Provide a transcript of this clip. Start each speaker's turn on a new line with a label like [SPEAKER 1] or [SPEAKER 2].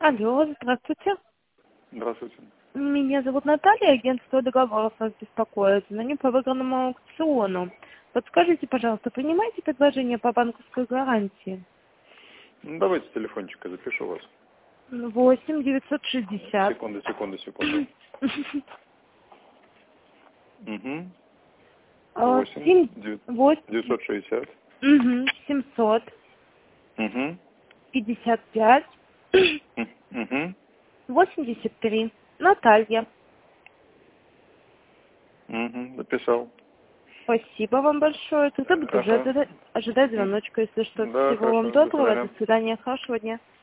[SPEAKER 1] Алло, здравствуйте.
[SPEAKER 2] Здравствуйте.
[SPEAKER 1] Меня зовут Наталья, агентство договоров вас беспокоит. Звоню по выигранному аукциону. Подскажите, пожалуйста, принимаете предложение по банковской гарантии?
[SPEAKER 2] Ну, давайте телефончик, я запишу вас.
[SPEAKER 1] 8 960.
[SPEAKER 2] Секунду. Угу.
[SPEAKER 1] 8
[SPEAKER 2] 960.
[SPEAKER 1] 700
[SPEAKER 2] Угу.
[SPEAKER 1] 55
[SPEAKER 2] Угу.
[SPEAKER 1] 83. Наталья.
[SPEAKER 2] Угу. Записал.
[SPEAKER 1] Спасибо вам большое. Тогда буду
[SPEAKER 2] Хорошо.
[SPEAKER 1] ожидать звоночка, если что.
[SPEAKER 2] Да,
[SPEAKER 1] Всего вам
[SPEAKER 2] хорошо. До
[SPEAKER 1] доброго.
[SPEAKER 2] свидания.
[SPEAKER 1] До свидания. Хорошего дня.